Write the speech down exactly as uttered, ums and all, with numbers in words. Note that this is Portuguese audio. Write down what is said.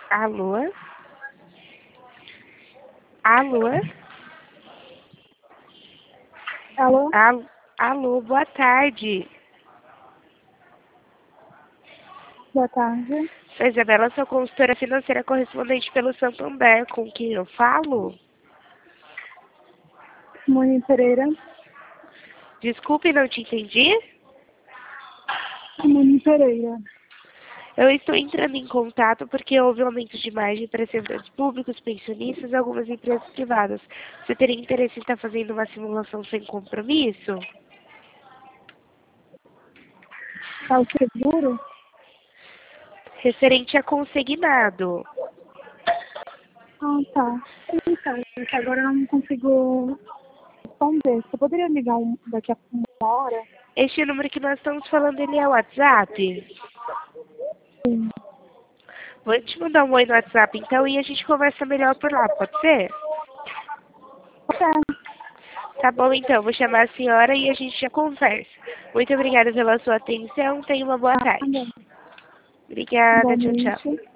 Alô? Alô? Alô? Alô, alô, boa tarde. Boa tarde. Sou Isabela, sou consultora financeira correspondente pelo Santander. Com quem eu falo? Simone Pereira. Desculpe, não te entendi. Simone Pereira. Eu estou entrando em contato porque houve um aumento de margem para servidores públicos, pensionistas e algumas empresas privadas. Você teria interesse em estar fazendo uma simulação sem compromisso? É o seguro? Referente a consignado. Ah, tá. Sim, cara. Porque agora eu não consigo responder. Você poderia ligar um, daqui a uma hora? Este número que nós estamos falando, ele é o WhatsApp? Sim. Vou te mandar um oi no WhatsApp, então, e a gente conversa melhor por lá, pode ser? Ok. Tá bom, então. Vou chamar a senhora e a gente já conversa. Muito obrigada pela sua atenção. Tenha uma boa Ah, tá tarde. bom. Obrigada. Tchau, tchau. Igualmente.